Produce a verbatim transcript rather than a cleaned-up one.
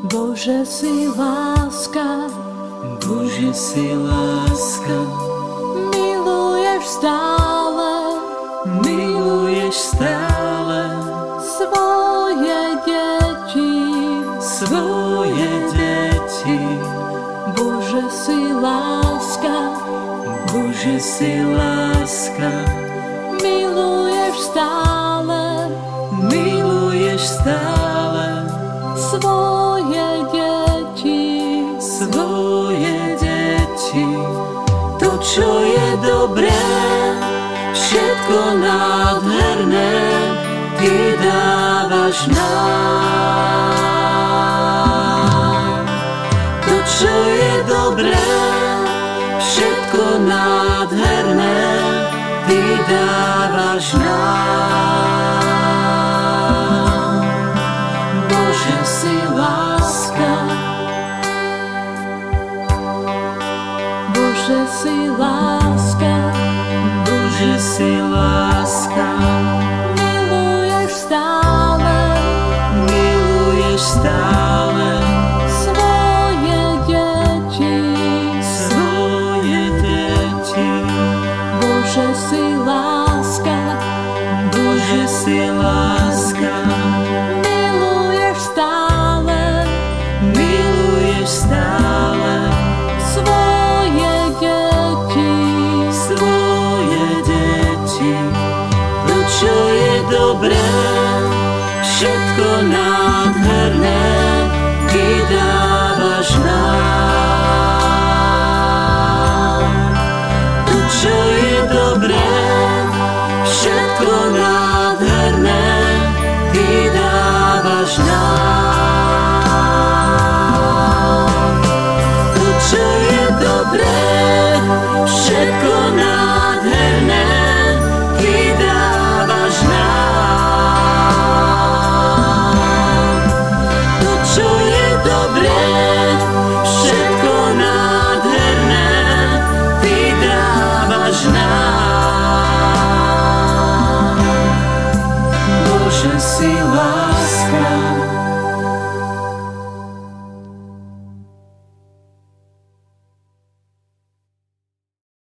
Bože, si láska, Bože, si láska, miluješ stále, miluješ stále svoje deti, svoje deti. Bože, si láska, Bože, si láska, miluješ stále, miluješ stále svoje deti, svoje deti. To, čo je dobré, všetko nádherné, Ty dávaš nám. To, čo je dobré, všetko nádherné, Ty dávaš nám. Bože, si láska, Bože, si láska, Bože, si láska, miluješ stále, miluješ stále svoje deti, svoje deti. Bože, si láska, Bože, si láska, miluješ stále miluješ stále svoje deti, svoje deti. To, čo je dobré, všetko nádherné, Ty dávaš